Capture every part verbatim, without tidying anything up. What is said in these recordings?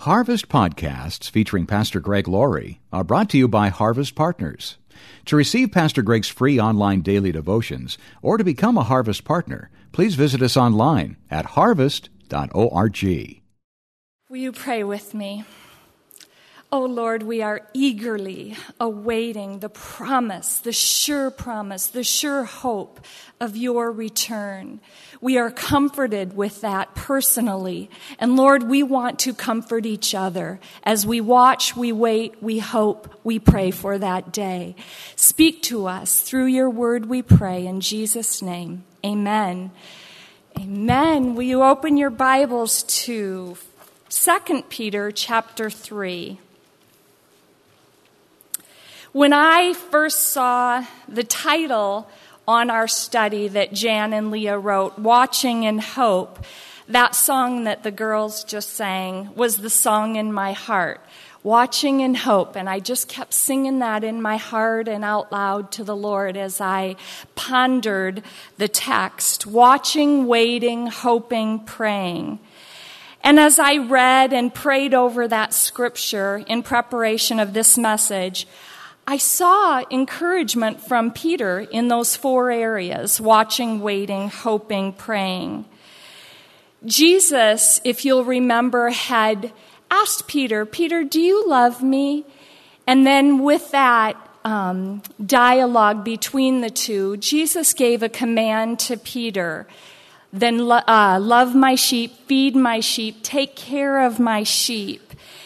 Harvest podcasts featuring Pastor Greg Laurie are brought to you by Harvest Partners. To receive Pastor Greg's free online daily devotions or to become a Harvest partner, please visit us online at harvest dot org. Will you pray with me? Oh Lord, we are eagerly awaiting the promise, the sure promise, the sure hope of your return. We are comforted with that personally. And Lord, we want to comfort each other. As we watch, we wait, we hope, we pray for that day. Speak to us through your word, we pray in Jesus' name. Amen. Amen. Will you open your Bibles to Second Peter chapter three. When I first saw the title on our study that Jan and Leah wrote, Watching in Hope, that song that the girls just sang was the song in my heart, Watching in Hope. And I just kept singing that in my heart and out loud to the Lord as I pondered the text, watching, waiting, hoping, praying. And as I read and prayed over that scripture in preparation of this message, I saw encouragement from Peter in those four areas, watching, waiting, hoping, praying. Jesus, if you'll remember, had asked Peter, Peter, do you love me? And then with that um, dialogue between the two, Jesus gave a command to Peter, then uh, love my sheep, feed my sheep, take care of my sheep.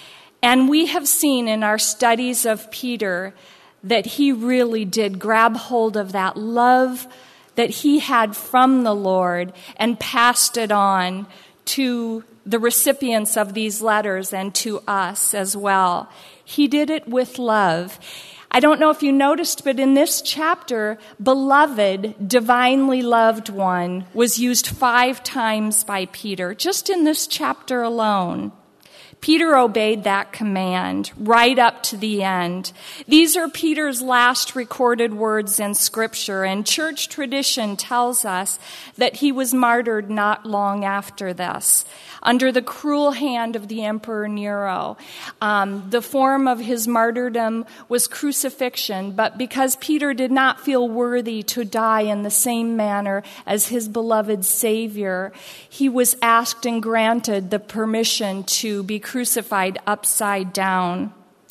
And we have seen in our studies of Peter that he really did grab hold of that love that he had from the Lord and passed it on to the recipients of these letters and to us as well. He did it with love. I don't know if you noticed, but in this chapter, beloved, divinely loved one was used five times by Peter, just in this chapter alone. Peter obeyed that command right up to the end. These are Peter's last recorded words in Scripture, and church tradition tells us that he was martyred not long after this, under the cruel hand of the Emperor Nero. Um, the form of his martyrdom was crucifixion, but because Peter did not feel worthy to die in the same manner as his beloved Savior, he was asked and granted the permission to be crucified upside down.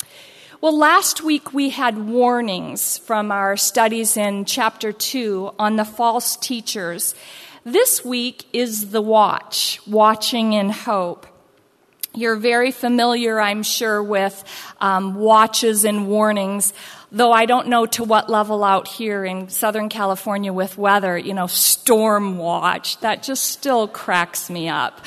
Well, last week we had warnings from our studies in chapter two on the false teachers. This week is the watch, watching in hope. You're very familiar, I'm sure, with um, watches and warnings, though I don't know to what level out here in Southern California with weather, you know, storm watch. That just still cracks me up.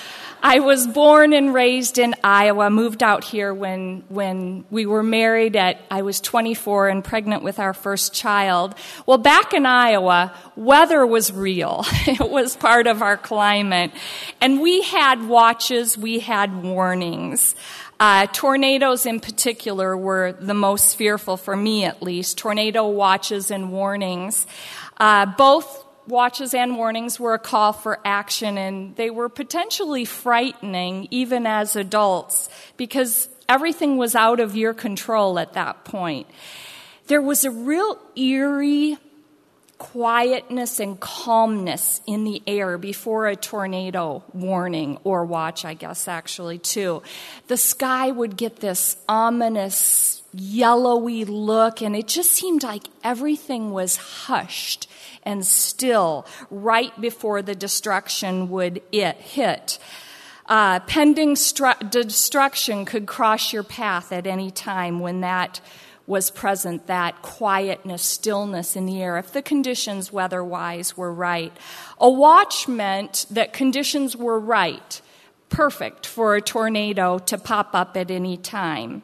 I was born and raised in Iowa, moved out here when when we were married at, I was twenty-four and pregnant with our first child. Well, back in Iowa, weather was real. It was part of our climate. And we had watches, we had warnings. Uh, tornadoes in particular were the most fearful, for me at least, tornado watches and warnings. Uh, both watches and warnings were a call for action, and they were potentially frightening even as adults because everything was out of your control at that point. There was a real eerie quietness and calmness in the air before a tornado warning or watch, I guess, actually, too. The sky would get this ominous, yellowy look, and it just seemed like everything was hushed and still right before the destruction would it hit. Uh, pending stru- destruction could cross your path at any time when that was present, that quietness, stillness in the air, if the conditions weather-wise were right. A watch meant that conditions were right, perfect for a tornado to pop up at any time.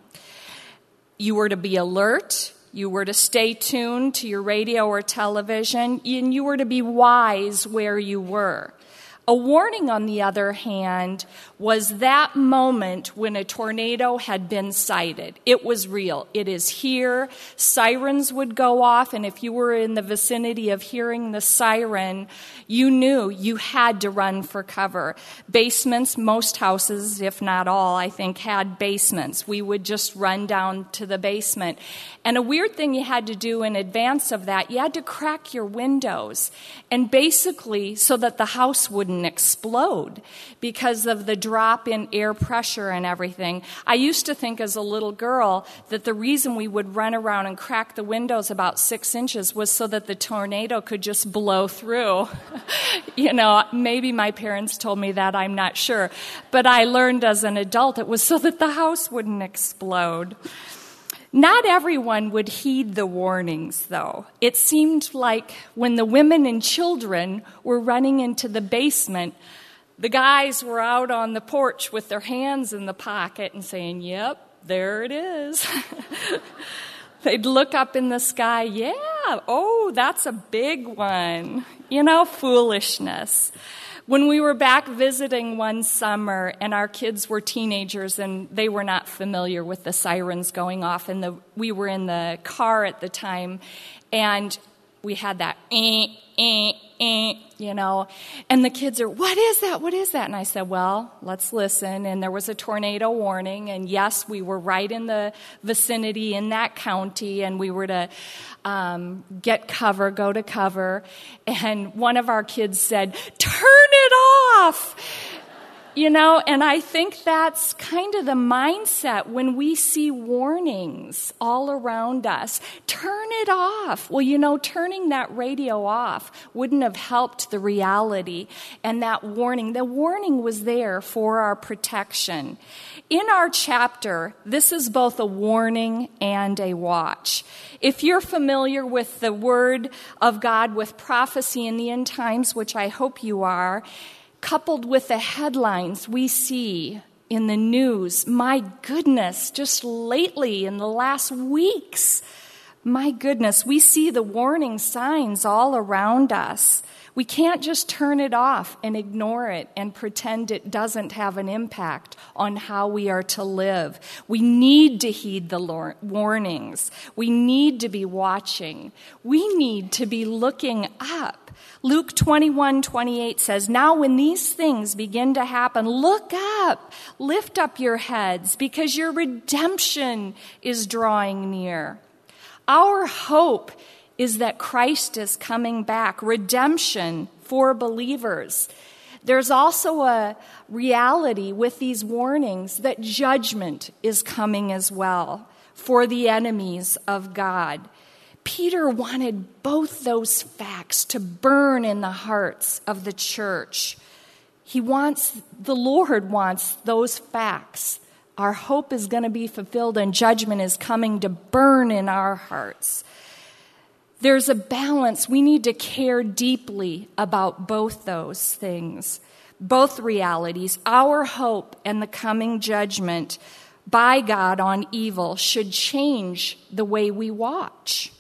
You were to be alert, you were to stay tuned to your radio or television, and you were to be wise where you were. A warning, on the other hand, was that moment when a tornado had been sighted. It was real. It is here. Sirens would go off, and if you were in the vicinity of hearing the siren, you knew you had to run for cover. Basements, most houses, if not all, I think, had basements. We would just run down to the basement. And a weird thing you had to do in advance of that, you had to crack your windows, and basically so that the house wouldn't explode because of the drop in air pressure and everything. I used to think as a little girl that the reason we would run around and crack the windows about six inches was so that the tornado could just blow through. You know, maybe my parents told me that, I'm not sure. But I learned as an adult it was so that the house wouldn't explode. Not everyone would heed the warnings, though. It seemed like when the women and children were running into the basement, the guys were out on the porch with their hands in the pocket and saying, "Yep, there it is." They'd look up in the sky, "Yeah, oh, that's a big one." You know, foolishness. When we were back visiting one summer and our kids were teenagers and they were not familiar with the sirens going off, and the, we were in the car at the time, and we had that, eh, eh, eh, you know, and the kids are, "What is that? What is that?" And I said, "Well, let's listen." And there was a tornado warning, and yes, we were right in the vicinity in that county, and we were to um, get cover, go to cover. And one of our kids said, "Turn it off!" You know, and I think that's kind of the mindset when we see warnings all around us. Turn it off. Well, you know, turning that radio off wouldn't have helped the reality and that warning. The warning was there for our protection. In our chapter, this is both a warning and a watch. If you're familiar with the Word of God, with prophecy in the end times, which I hope you are, coupled with the headlines we see in the news, my goodness, just lately in the last weeks, my goodness, we see the warning signs all around us. We can't just turn it off and ignore it and pretend it doesn't have an impact on how we are to live. We need to heed the warnings. We need to be watching. We need to be looking up. Luke twenty-one twenty-eight says, "Now when these things begin to happen, look up, lift up your heads, because your redemption is drawing near." Our hope is that Christ is coming back, redemption for believers. There's also a reality with these warnings that judgment is coming as well for the enemies of God. Peter wanted both those facts to burn in the hearts of the church. He wants, the Lord wants those facts. Our hope is going to be fulfilled and judgment is coming to burn in our hearts. There's a balance. We need to care deeply about both those things, both realities. Our hope and the coming judgment by God on evil should change the way we watch.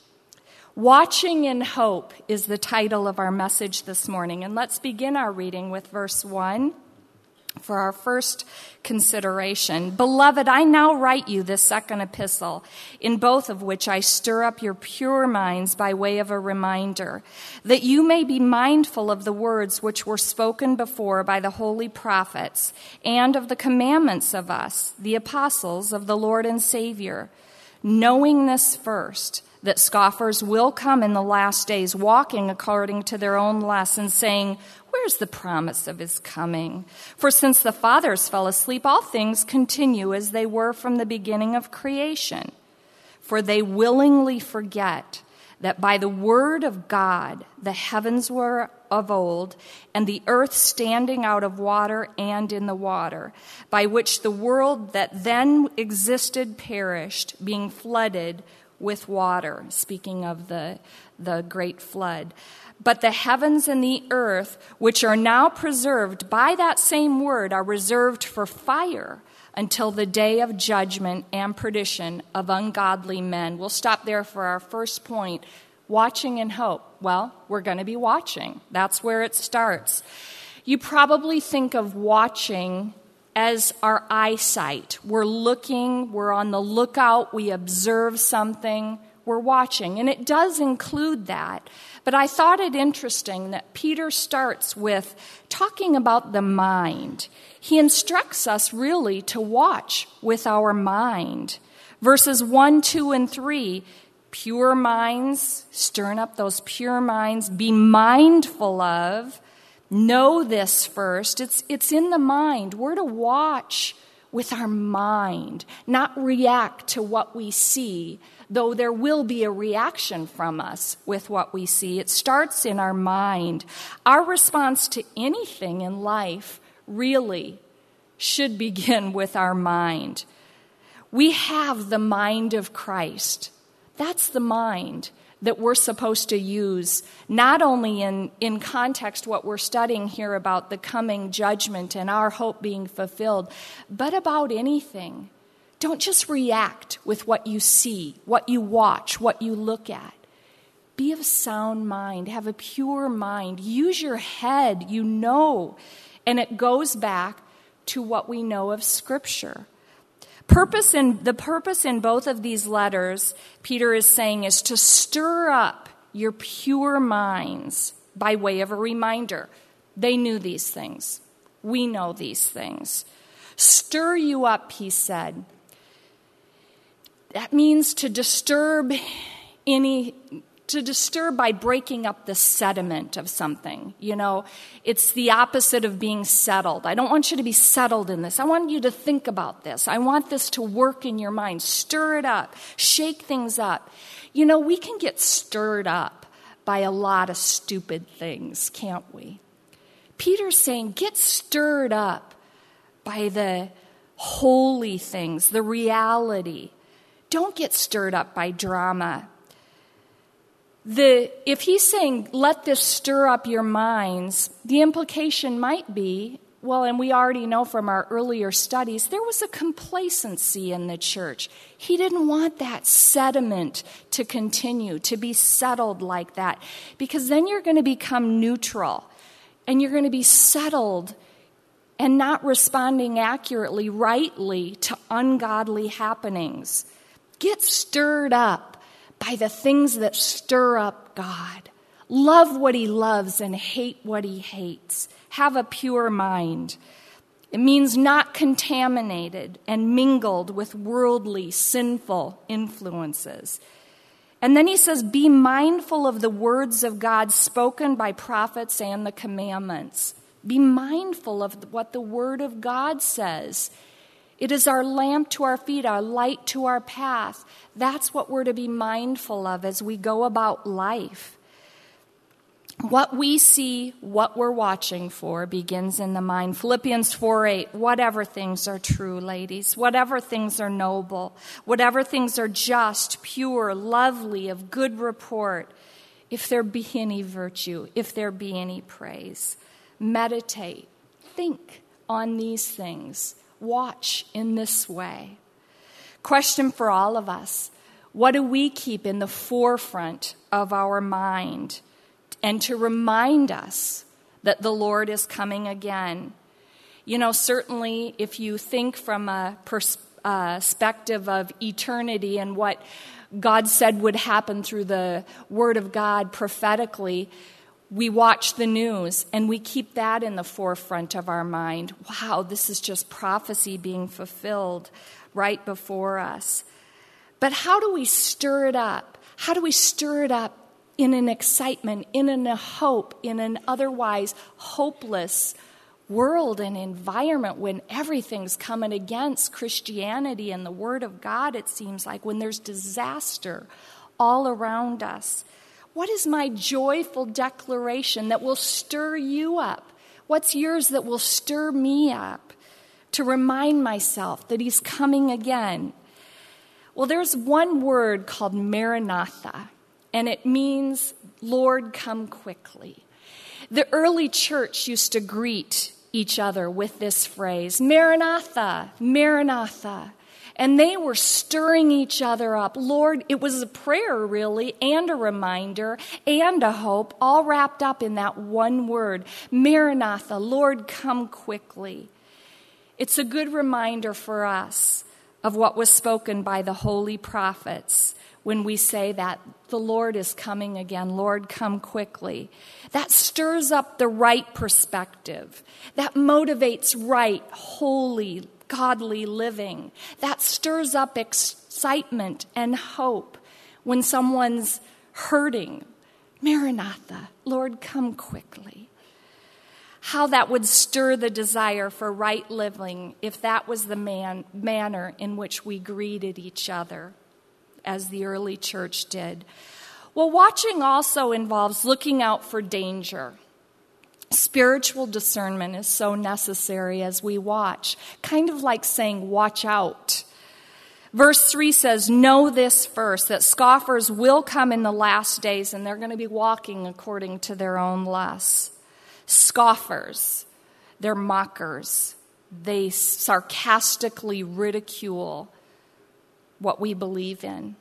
Watching in Hope is the title of our message this morning. And let's begin our reading with verse one for our first consideration. "Beloved, I now write you this second epistle, in both of which I stir up your pure minds by way of a reminder, that you may be mindful of the words which were spoken before by the holy prophets, and of the commandments of us, the apostles of the Lord and Savior, knowing this first, that scoffers will come in the last days, walking according to their own lusts, and saying, 'Where's the promise of his coming?' For since the fathers fell asleep, all things continue as they were from the beginning of creation. For they willingly forget that by the word of God the heavens were of old, and the earth standing out of water and in the water, by which the world that then existed perished, being flooded with water," speaking of the, the great flood. "But the heavens and the earth, which are now preserved by that same word, are reserved for fire until the day of judgment and perdition of ungodly men." We'll stop there for our first point, watching in hope. Well, we're going to be watching. That's where it starts. You probably think of watching as our eyesight. We're looking, we're on the lookout, we observe something, we're watching. And it does include that. But I thought it interesting that Peter starts with talking about the mind. He instructs us really to watch with our mind. Verses one, two, and three, pure minds, stirring up those pure minds, be mindful of, know this first. It's, it's in the mind. We're to watch with our mind, not react to what we see, though there will be a reaction from us with what we see. It starts in our mind. Our response to anything in life really should begin with our mind. We have the mind of Christ. That's the mind that we're supposed to use, not only in, in context what we're studying here about the coming judgment and our hope being fulfilled, but about anything. Don't just react with what you see, what you watch, what you look at. Be of sound mind. Have a pure mind. Use your head, you know. And it goes back to what we know of Scripture. Purpose in, the purpose in both of these letters, Peter is saying, is to stir up your pure minds by way of a reminder. They knew these things. We know these things. Stir you up, he said. That means to disturb any, to disturb by breaking up the sediment of something. You know, it's the opposite of being settled. I don't want you to be settled in this. I want you to think about this. I want this to work in your mind. Stir it up. Shake things up. You know, we can get stirred up by a lot of stupid things, can't we? Peter's saying, get stirred up by the holy things, the reality. Don't get stirred up by drama. The, if he's saying, let this stir up your minds, the implication might be, well, and we already know from our earlier studies, there was a complacency in the church. He didn't want that sediment to continue, to be settled like that, because then you're going to become neutral, and you're going to be settled and not responding accurately, rightly to ungodly happenings. Get stirred up by the things that stir up God. Love what he loves and hate what he hates. Have a pure mind. It means not contaminated and mingled with worldly, sinful influences. And then he says, be mindful of the words of God spoken by prophets and the commandments. Be mindful of what the word of God says. It is our lamp to our feet, our light to our path. That's what we're to be mindful of as we go about life. What we see, what we're watching for, begins in the mind. Philippians four eight, whatever things are true, ladies, whatever things are noble, whatever things are just, pure, lovely, of good report, if there be any virtue, if there be any praise, meditate, think on these things. Watch in this way. Question for all of us. What do we keep in the forefront of our mind? And to remind us that the Lord is coming again. You know, certainly if you think from a pers- uh, perspective of eternity and what God said would happen through the Word of God prophetically, we watch the news and we keep that in the forefront of our mind. Wow, this is just prophecy being fulfilled right before us. But how do we stir it up? How do we stir it up in an excitement, in an, a hope, in an otherwise hopeless world and environment when everything's coming against Christianity and the Word of God, it seems like, when there's disaster all around us? What is my joyful declaration that will stir you up? What's yours that will stir me up to remind myself that he's coming again? Well, there's one word called Maranatha, and it means, Lord, come quickly. The early church used to greet each other with this phrase, Maranatha, Maranatha. And they were stirring each other up. Lord, it was a prayer, really, and a reminder, and a hope, all wrapped up in that one word, Maranatha, Lord, come quickly. It's a good reminder for us of what was spoken by the holy prophets when we say that the Lord is coming again. Lord, come quickly. That stirs up the right perspective. That motivates right, holy, godly living. That stirs up excitement and hope when someone's hurting. Maranatha, Lord, come quickly. How that would stir the desire for right living if that was the man, manner in which we greeted each other, as the early church did. Well, watching also involves looking out for danger. Spiritual discernment is so necessary as we watch, kind of like saying, watch out. Verse three says, know this first, that scoffers will come in the last days, and they're going to be walking according to their own lusts. Scoffers, they're mockers. They sarcastically ridicule what we believe in.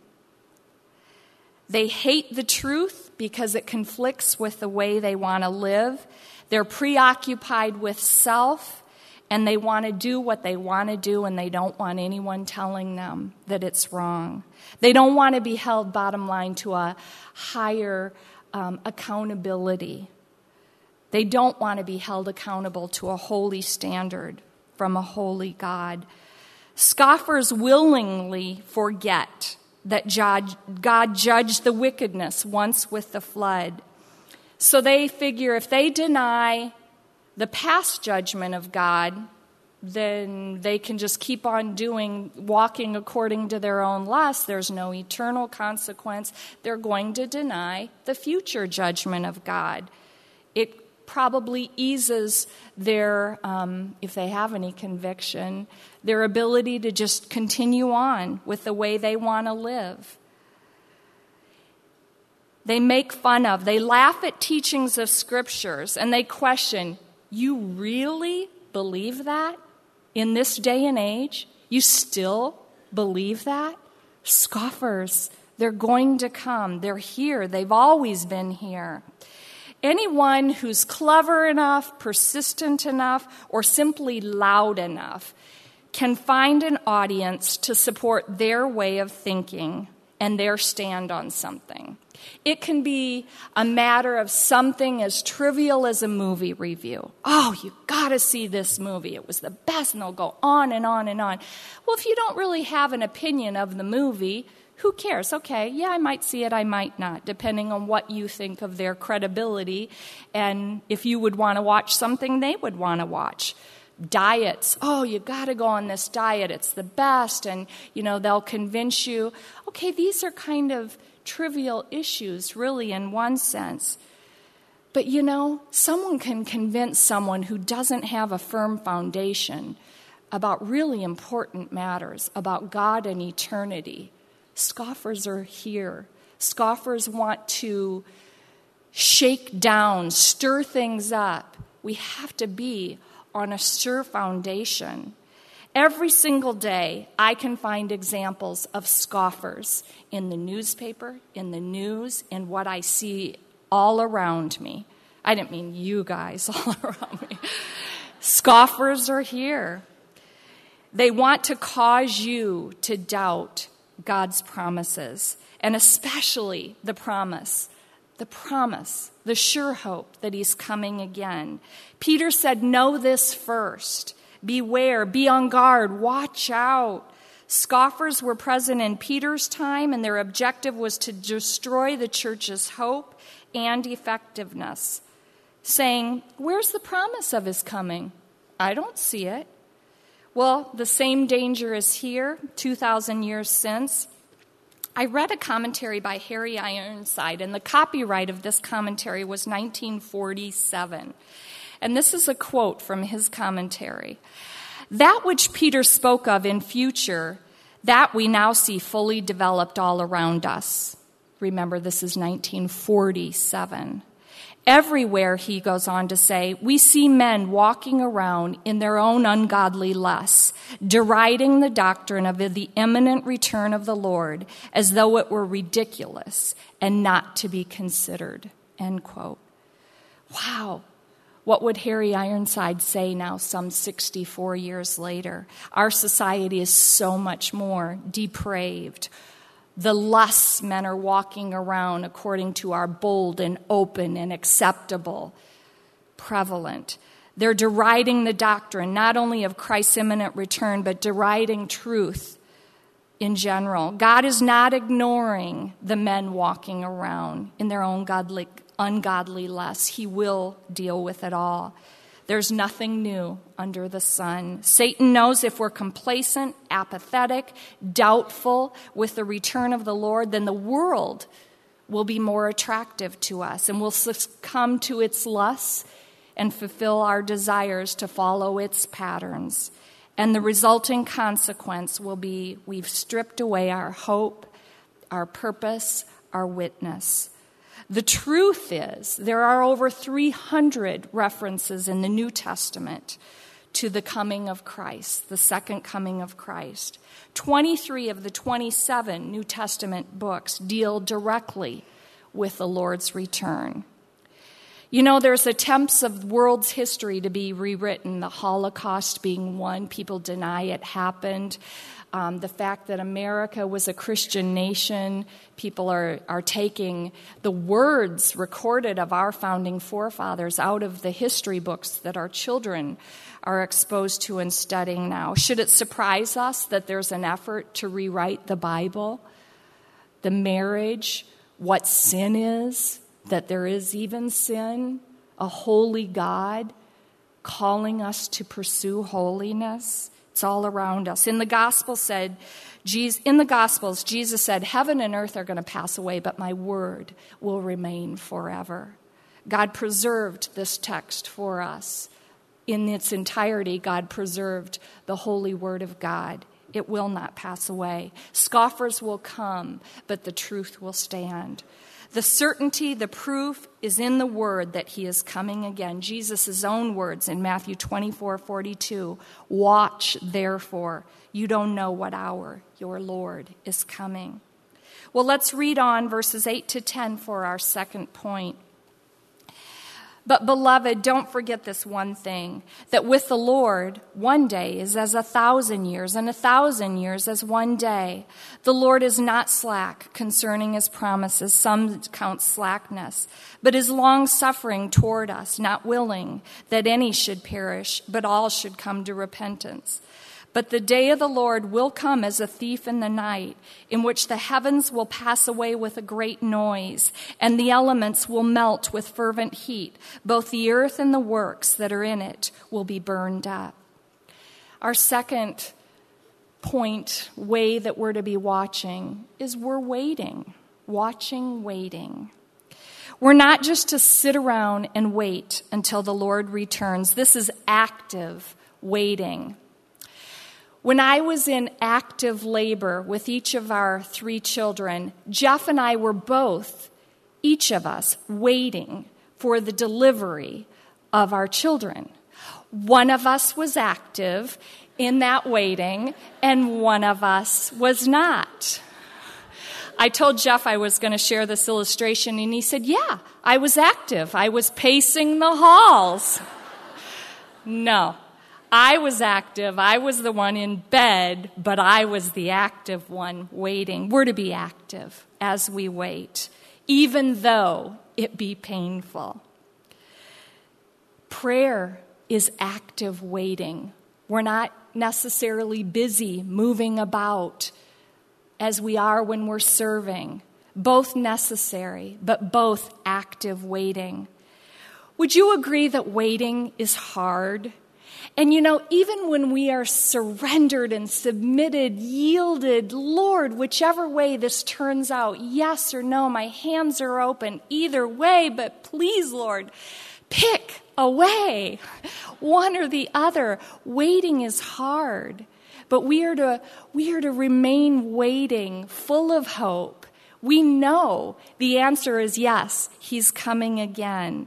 They hate the truth because it conflicts with the way they want to live. They're preoccupied with self, and they want to do what they want to do, and they don't want anyone telling them that it's wrong. They don't want to be held, bottom line, to a higher um, accountability. They don't want to be held accountable to a holy standard from a holy God. Scoffers willingly forget that God judged the wickedness once with the flood. So they figure if they deny the past judgment of God, then they can just keep on doing, walking according to their own lusts. There's no eternal consequence. They're going to deny the future judgment of God. It probably eases their, um, if they have any conviction, their ability to just continue on with the way they want to live. They make fun of, they laugh at teachings of scriptures, and they question, you really believe that in this day and age? You still believe that? Scoffers, they're going to come. They're here. They've always been here. Anyone who's clever enough, persistent enough, or simply loud enough can find an audience to support their way of thinking and their stand on something. It can be a matter of something as trivial as a movie review. Oh, you gotta see this movie. It was the best, and they'll go on and on and on. Well, if you don't really have an opinion of the movie, who cares? Okay, yeah, I might see it, I might not, depending on what you think of their credibility. And if you would want to watch something, they would want to watch. Diets. Oh, you got to go on this diet. It's the best. And, you know, they'll convince you. Okay, these are kind of trivial issues, really, in one sense. But, you know, someone can convince someone who doesn't have a firm foundation about really important matters, about God and eternity. Scoffers are here. Scoffers want to shake down, stir things up. We have to be on a sure foundation. Every single day, I can find examples of scoffers in the newspaper, in the news, in what I see all around me. I didn't mean you guys all around me. Scoffers are here. They want to cause you to doubt God's promises, and especially the promise, the promise, the sure hope that he's coming again. Peter said, know this first. Beware, be on guard, watch out. Scoffers were present in Peter's time, and their objective was to destroy the church's hope and effectiveness, saying, where's the promise of his coming? I don't see it. Well, the same danger is here, two thousand years since. I read a commentary by Harry Ironside, and the copyright of this commentary was nineteen forty-seven. And this is a quote from his commentary. That which Peter spoke of in future, that we now see fully developed all around us. Remember, this is nineteen forty-seven. Everywhere, he goes on to say, we see men walking around in their own ungodly lusts, deriding the doctrine of the imminent return of the Lord as though it were ridiculous and not to be considered, end quote. Wow. What would Harry Ironside say now, some sixty-four years later? Our society is so much more depraved. The lusts men are walking around according to our bold and open and acceptable, prevalent. They're deriding the doctrine, not only of Christ's imminent return, but deriding truth in general. God is not ignoring the men walking around in their own godly, ungodly lusts. He will deal with it all. There's nothing new under the sun. Satan knows if we're complacent, apathetic, doubtful with the return of the Lord, then the world will be more attractive to us and we'll succumb to its lusts and fulfill our desires to follow its patterns. And the resulting consequence will be we've stripped away our hope, our purpose, our witness. The truth is, there are over three hundred references in the New Testament to the coming of Christ, the second coming of Christ. twenty-three of the twenty-seven New Testament books deal directly with the Lord's return. You know, there's attempts of world's history to be rewritten, the Holocaust being one. People deny it happened. Um, the fact that America was a Christian nation, people are, are taking the words recorded of our founding forefathers out of the history books that our children are exposed to and studying now. Should it surprise us that there's an effort to rewrite the Bible, the marriage, what sin is, that there is even sin, a holy God calling us to pursue holiness? It's all around us. In the gospel said, Jesus, in the Gospels, Jesus said, heaven and earth are going to pass away, but my word will remain forever. God preserved this text for us. In its entirety, God preserved the holy word of God. It will not pass away. Scoffers will come, but the truth will stand. The certainty, the proof is in the word that he is coming again. Jesus' own words in Matthew twenty-four forty-two. Watch, therefore. You don't know what hour your Lord is coming. Well, let's read on verses eight to ten for our second point. But, beloved, don't forget this one thing, that with the Lord, one day is as a thousand years, and a thousand years as one day. The Lord is not slack concerning his promises, some count slackness, but is long-suffering toward us, not willing that any should perish, but all should come to repentance. But the day of the Lord will come as a thief in the night, in which the heavens will pass away with a great noise, and the elements will melt with fervent heat. Both the earth and the works that are in it will be burned up. Our second point, way that we're to be watching, is we're waiting. Watching, waiting. We're not just to sit around and wait until the Lord returns. This is active waiting. When I was in active labor with each of our three children, Jeff and I were both, each of us, waiting for the delivery of our children. One of us was active in that waiting, and one of us was not. I told Jeff I was going to share this illustration, and he said, yeah, I was active. I was pacing the halls. No. I was active. I was the one in bed, but I was the active one waiting. We're to be active as we wait, even though it be painful. Prayer is active waiting. We're not necessarily busy moving about as we are when we're serving. Both necessary, but both active waiting. Would you agree that waiting is hard? And you know, even when we are surrendered and submitted, yielded, Lord, whichever way this turns out, yes or no, my hands are open either way, but please, Lord, pick a way, one or the other. Waiting is hard, but we are to, we are to remain waiting, full of hope, We know the answer is yes, he's coming again.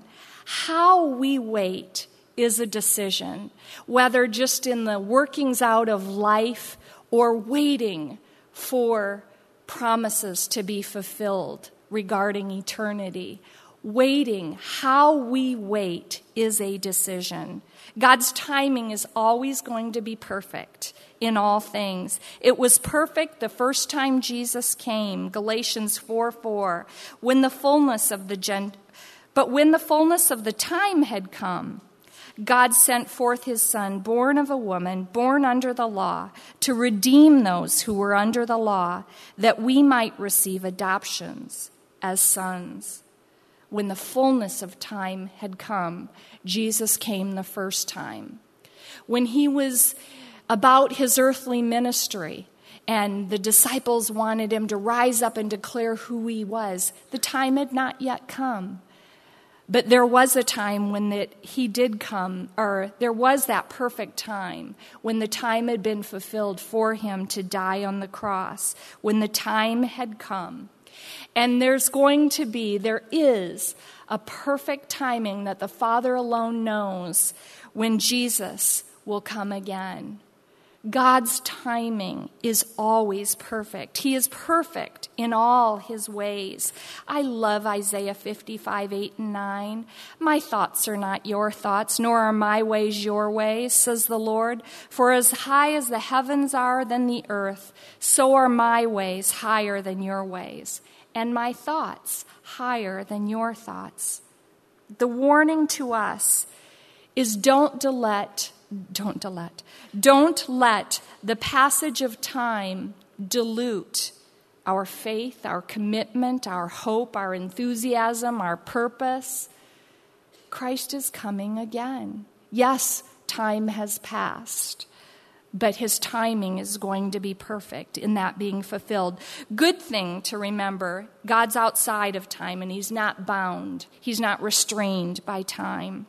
How we wait is a decision, whether just in the workings out of life or waiting for promises to be fulfilled regarding eternity. Waiting, how we wait is a decision. God's timing is always going to be perfect in all things. It was perfect the first time Jesus came, Galatians four four, when the fullness of the gen- but when the fullness of the time had come, God sent forth his Son, born of a woman, born under the law, to redeem those who were under the law, that we might receive adoptions as sons. When the fullness of time had come, Jesus came the first time. When he was about his earthly ministry and the disciples wanted him to rise up and declare who he was, the time had not yet come. But there was a time when it, he did come, or there was that perfect time when the time had been fulfilled for him to die on the cross, when the time had come. And there's going to be, there is a perfect timing that the Father alone knows when Jesus will come again. God's timing is always perfect. He is perfect in all his ways. I love Isaiah fifty-five, eight and nine. My thoughts are not your thoughts, nor are my ways your ways, says the Lord. For as high as the heavens are than the earth, so are my ways higher than your ways, and my thoughts higher than your thoughts. The warning to us is don't delete Don't delete. Don't let the passage of time dilute our faith, our commitment, our hope, our enthusiasm, our purpose. Christ is coming again. Yes, time has passed, but his timing is going to be perfect in that being fulfilled. Good thing to remember, God's outside of time and he's not bound. He's not restrained by time.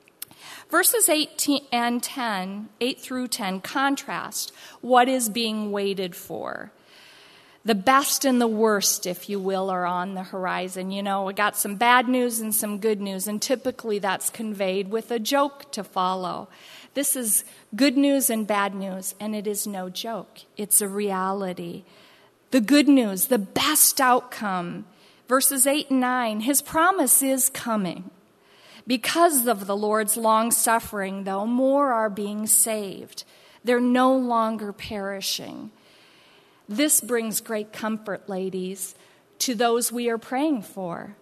Verses eight and ten, eight through ten, contrast what is being waited for. The best and the worst, if you will, are on the horizon. You know, we got some bad news and some good news, and typically that's conveyed with a joke to follow. This is good news and bad news, and it is no joke. It's a reality. The good news, the best outcome, verses eight and nine, his promise is coming. Because of the Lord's long suffering, though, more are being saved. They're no longer perishing. This brings great comfort, ladies, to those we are praying for,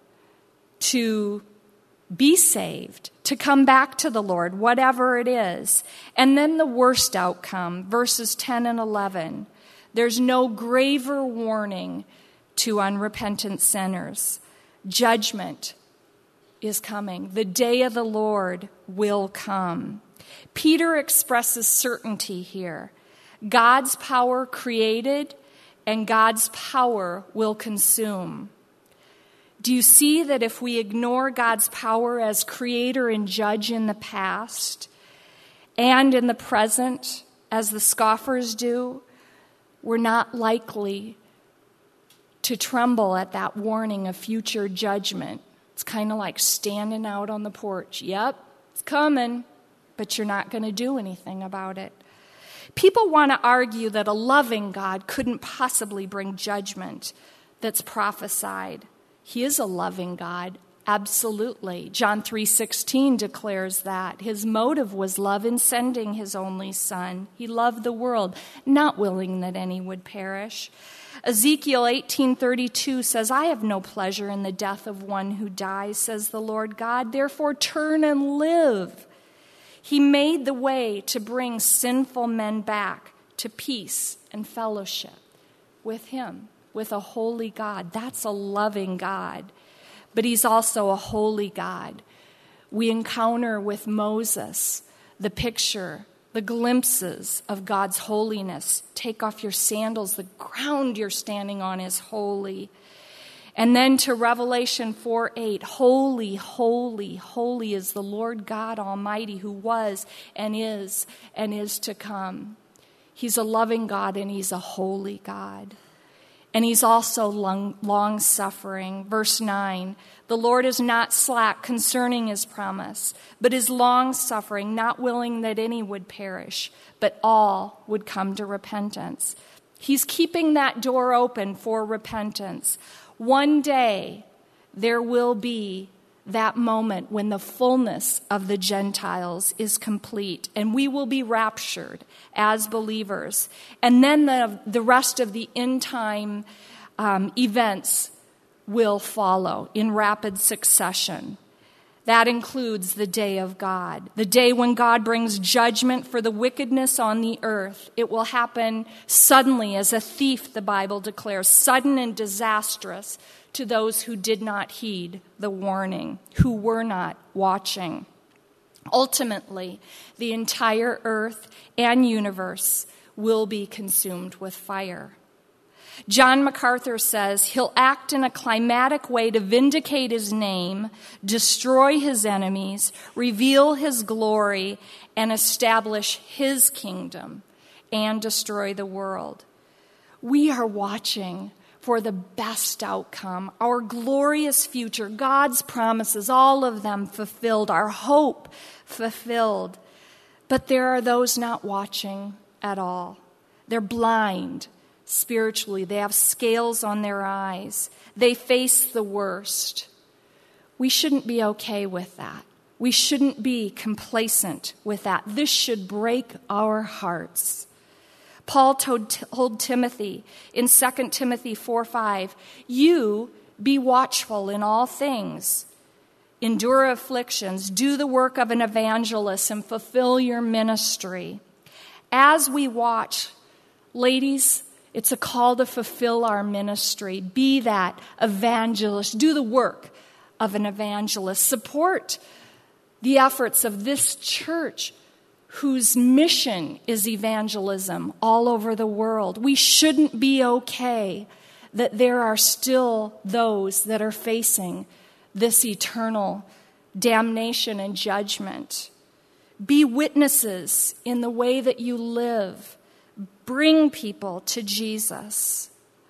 to be saved, to come back to the Lord, whatever it is. And then the worst outcome, verses ten and eleven. There's no graver warning to unrepentant sinners. Judgment is coming. The day of the Lord will come. Peter expresses certainty here. God's power created and God's power will consume. Do you see that if we ignore God's power as creator and judge in the past and in the present, as the scoffers do, we're not likely to tremble at that warning of future judgment? It's kind of like standing out on the porch. Yep, it's coming, but you're not going to do anything about it. People want to argue that a loving God couldn't possibly bring judgment that's prophesied. He is a loving God, absolutely. John three sixteen declares that. His motive was love in sending his only Son. He loved the world, not willing that any would perish. Ezekiel eighteen thirty-two says, I have no pleasure in the death of one who dies, says the Lord God. Therefore turn and live. He made the way to bring sinful men back to peace and fellowship with him, with a holy God. That's a loving God. But he's also a holy God. We encounter with Moses the picture, the glimpses of God's holiness. Take off your sandals. The ground you're standing on is holy. And then to Revelation four eight, holy, holy, holy is the Lord God Almighty, who was and is and is to come. He's a loving God and he's a holy God. And he's also long, long-suffering. Verse nine, the Lord is not slack concerning his promise, but is long-suffering, not willing that any would perish, but all would come to repentance. He's keeping that door open for repentance. One day, there will be that moment when the fullness of the Gentiles is complete, and we will be raptured as believers. And then the, the rest of the end-time um, events will follow in rapid succession. That includes the day of God, the day when God brings judgment for the wickedness on the earth. It will happen suddenly as a thief, the Bible declares, sudden and disastrous to those who did not heed the warning, who were not watching. Ultimately, the entire earth and universe will be consumed with fire. John MacArthur says he'll act in a climatic way to vindicate his name, destroy his enemies, reveal his glory, and establish his kingdom, and destroy the world. We are watching for the best outcome, our glorious future, God's promises, all of them fulfilled, our hope fulfilled. But there are those not watching at all. They're blind spiritually. They have scales on their eyes. They face the worst. We shouldn't be okay with that. We shouldn't be complacent with that. This should break our hearts. Paul told, told Timothy in Second Timothy four five, you be watchful in all things, endure afflictions, do the work of an evangelist, and fulfill your ministry. As we watch, ladies, it's a call to fulfill our ministry. Be that evangelist. Do the work of an evangelist. Support the efforts of this church, whose mission is evangelism all over the world. We shouldn't be okay that there are still those that are facing this eternal damnation and judgment. Be witnesses in the way that you live. Bring people to Jesus.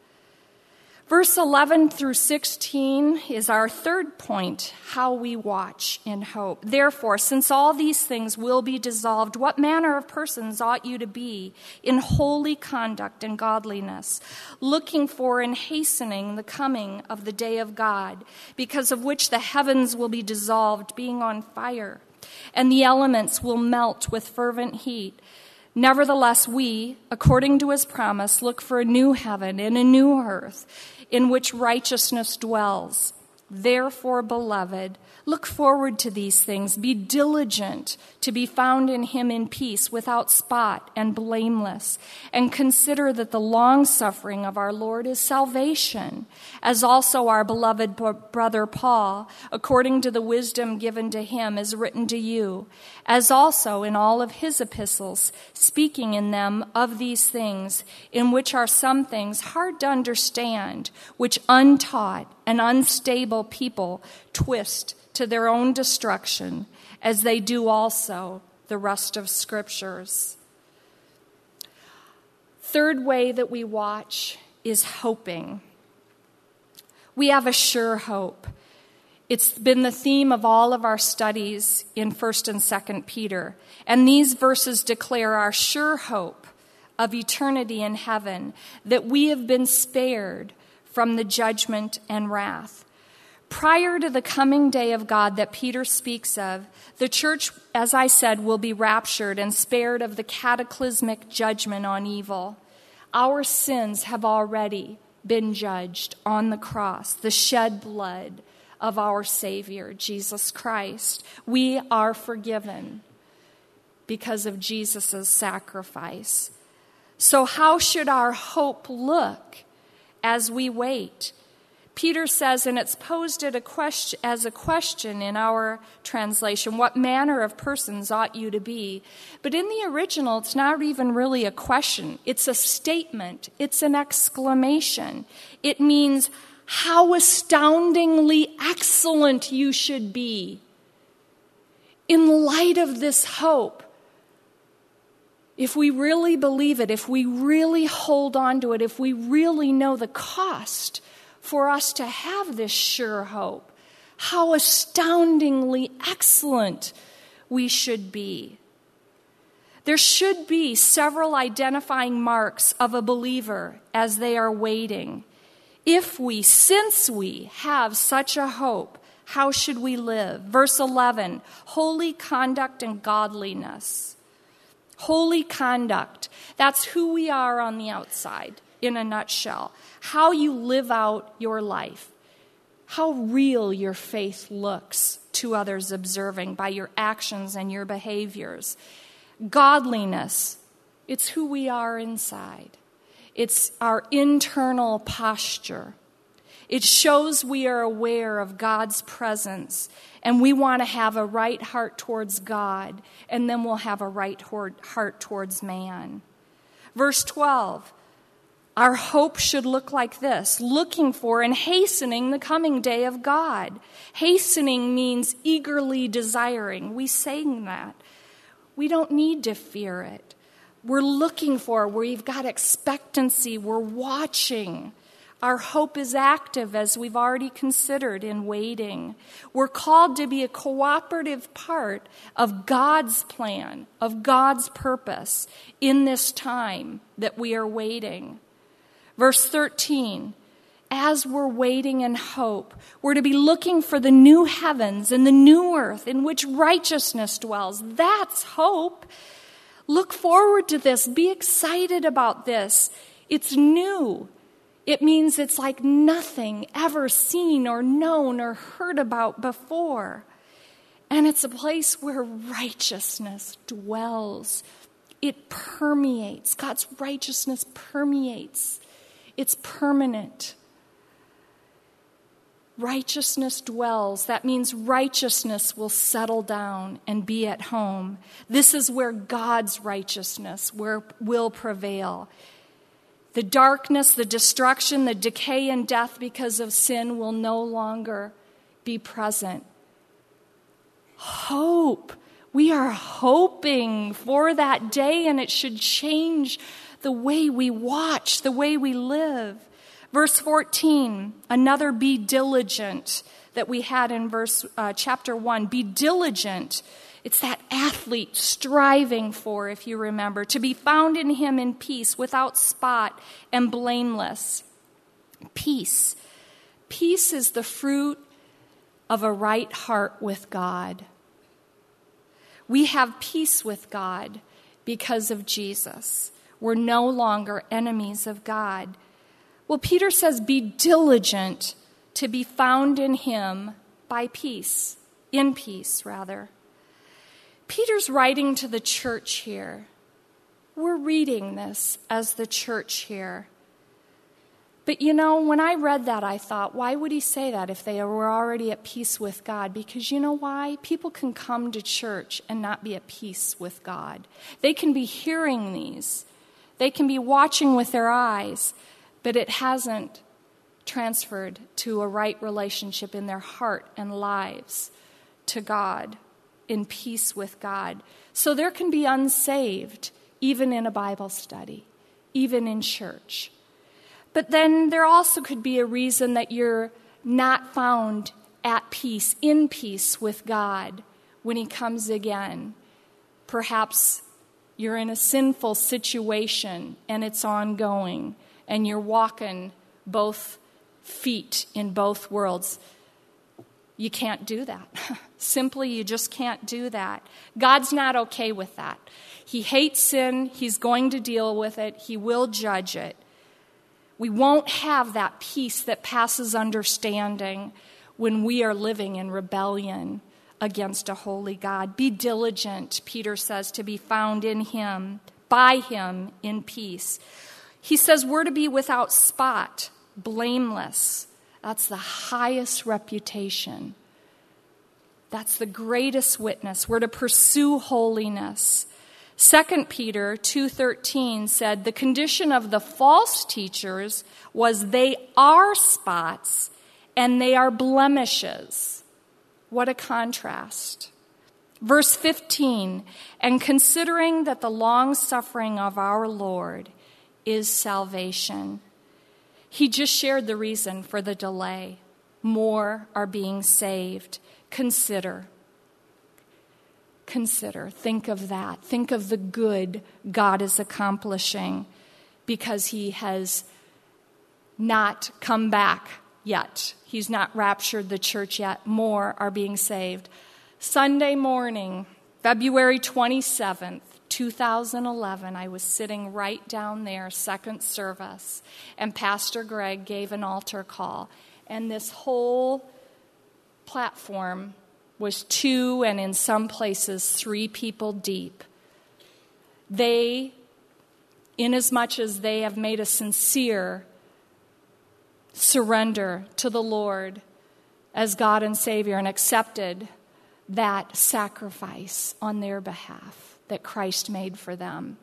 Verse eleven through sixteen is our third point, how we watch in hope. Therefore, since all these things will be dissolved, what manner of persons ought you to be in holy conduct and godliness, looking for and hastening the coming of the day of God, because of which the heavens will be dissolved, being on fire, and the elements will melt with fervent heat. Nevertheless, we, according to his promise, look for a new heaven and a new earth in which righteousness dwells. Therefore, beloved, look forward to these things. Be diligent to be found in him in peace, without spot and blameless. And consider that the long-suffering of our Lord is salvation, as also our beloved brother Paul, according to the wisdom given to him, is written to you, as also in all of his epistles, speaking in them of these things, in which are some things hard to understand, which untaught and unstable people twist to their own destruction, as they do also the rest of scriptures. Third way that we watch is hoping. We have a sure hope. It's been the theme of all of our studies in First and Second Peter. And these verses declare our sure hope of eternity in heaven, that we have been spared from the judgment and wrath. Prior to the coming day of God that Peter speaks of, the church, as I said, will be raptured and spared of the cataclysmic judgment on evil. Our sins have already been judged on the cross, the shed blood of our Savior, Jesus Christ. We are forgiven because of Jesus' sacrifice. So how should our hope look as we wait? Peter says, and it's posed at a question, as a question in our translation, what manner of persons ought you to be? But in the original, it's not even really a question. It's a statement. It's an exclamation. It means how astoundingly excellent you should be in light of this hope. if we really believe it, if we really hold on to it, if we really know the cost for us to have this sure hope, how astoundingly excellent we should be. There should be several identifying marks of a believer as they are waiting. If we, since we have such a hope, how should we live? Verse eleven, holy conduct and godliness. Holy conduct, that's who we are on the outside, in a nutshell. How you live out your life. How real your faith looks to others observing by your actions and your behaviors. Godliness, it's who we are inside. It's our internal posture. It shows we are aware of God's presence, and we want to have a right heart towards God, and then we'll have a right heart towards man. Verse twelve, our hope should look like this, looking for and hastening the coming day of God. Hastening means eagerly desiring. We sang that. We don't need to fear it. We're looking for, we've got expectancy, we're watching. Our hope is active, as we've already considered in waiting. We're called to be a cooperative part of God's plan, of God's purpose in this time that we are waiting. Verse thirteen, as we're waiting in hope, we're to be looking for the new heavens and the new earth in which righteousness dwells. That's hope. Look forward to this. Be excited about this. It's new. It means it's like nothing ever seen or known or heard about before. And it's a place where righteousness dwells. It permeates. God's righteousness permeates. It's permanent. Righteousness dwells. That means righteousness will settle down and be at home. This is where God's righteousness will prevail. The darkness, the destruction, the decay and death because of sin will no longer be present. Hope. We are hoping for that day, and it should change the way we watch, the way we live. Verse fourteen, another be diligent that we had in verse uh, chapter one. Be diligent. It's that athlete striving for, if you remember, to be found in him in peace, without spot and blameless. Peace. Peace is the fruit of a right heart with God. We have peace with God because of Jesus. We're no longer enemies of God. Well, Peter says, be diligent to be found in him by peace, in peace, rather. Peter's writing to the church here. We're reading this as the church here. But you know, when I read that, I thought, why would he say that if they were already at peace with God? Because you know why? People can come to church and not be at peace with God. They can be hearing these. They can be watching with their eyes, but it hasn't transferred to a right relationship in their heart and lives to God, in peace with God. So there can be unsaved, even in a Bible study, even in church. But then there also could be a reason that you're not found at peace, in peace with God when he comes again. Perhaps you're in a sinful situation and it's ongoing, and you're walking both feet in both worlds. You can't do that. Simply, you just can't do that. God's not okay with that. He hates sin. He's going to deal with it. He will judge it. We won't have that peace that passes understanding when we are living in rebellion against a holy God. Be diligent, Peter says, to be found in him, by him, in peace. He says we're to be without spot, blameless. That's the highest reputation. That's the greatest witness. We're to pursue holiness. Second Peter two thirteen said, the condition of the false teachers was they are spots and they are blemishes. What a contrast. Verse fifteen, and considering that the long suffering of our Lord is salvation. He just shared the reason for the delay. More are being saved. Consider. Consider. Think of that. Think of the good God is accomplishing because he has not come back yet. He's not raptured the church yet. More are being saved. Sunday morning, February twenty-seventh, two thousand eleven, I was sitting right down there, second service, and Pastor Greg gave an altar call. And this whole platform was two and in some places three people deep. They, inasmuch as they have made a sincere surrender to the Lord as God and Savior and accepted that sacrifice on their behalf that Christ made for them.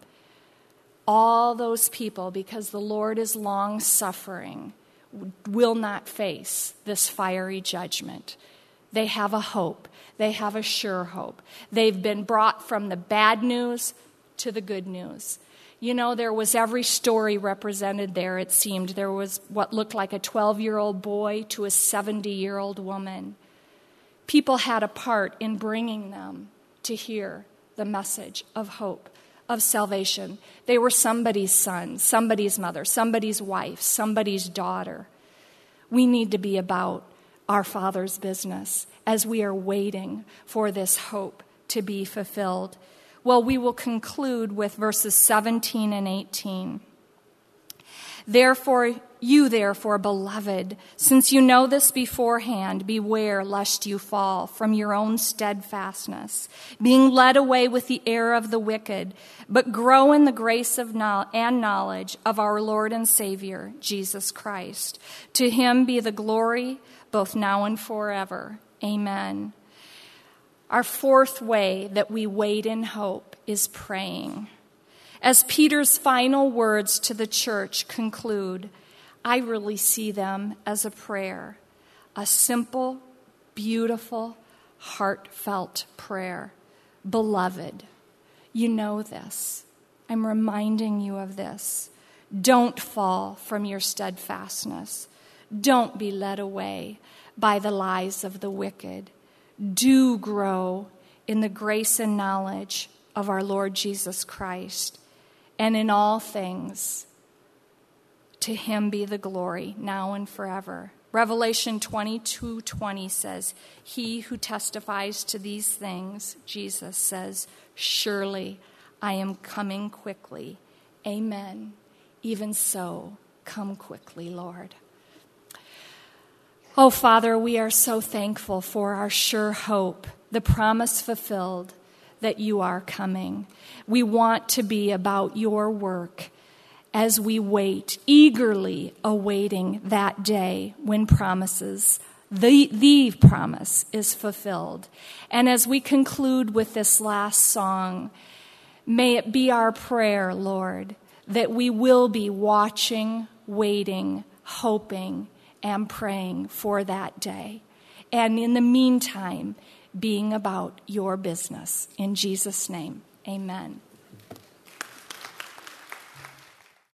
All those people, because the Lord is long-suffering, will not face this fiery judgment. They have a hope. They have a sure hope. They've been brought from the bad news to the good news. You know, there was every story represented there, it seemed. There was what looked like a twelve-year-old boy to a seventy-year-old woman. People had a part in bringing them to hear the message of hope, of salvation. They were somebody's son, somebody's mother, somebody's wife, somebody's daughter. We need to be about our Father's business as we are waiting for this hope to be fulfilled. Well, we will conclude with verses seventeen and eighteen. Therefore, you therefore, beloved, since you know this beforehand, beware lest you fall from your own steadfastness, being led away with the error of the wicked, but grow in the grace of no- and knowledge of our Lord and Savior, Jesus Christ. To him be the glory, both now and forever. Amen. Our fourth way that we wait in hope is praying. As Peter's final words to the church conclude, I really see them as a prayer, a simple, beautiful, heartfelt prayer. Beloved, you know this. I'm reminding you of this. Don't fall from your steadfastness. Don't be led away by the lies of the wicked. Do grow in the grace and knowledge of our Lord Jesus Christ. And in all things, to him be the glory, now and forever. Revelation twenty-two twenty says, he who testifies to these things, Jesus says, surely I am coming quickly. Amen. Even so, come quickly, Lord. Oh, Father, we are so thankful for our sure hope, the promise fulfilled that you are coming. We want to be about your work as we wait, eagerly awaiting that day when promises, the, the promise is fulfilled. And as we conclude with this last song, may it be our prayer, Lord, that we will be watching, waiting, hoping, and praying for that day. And in the meantime, being about your business. In Jesus' name, amen.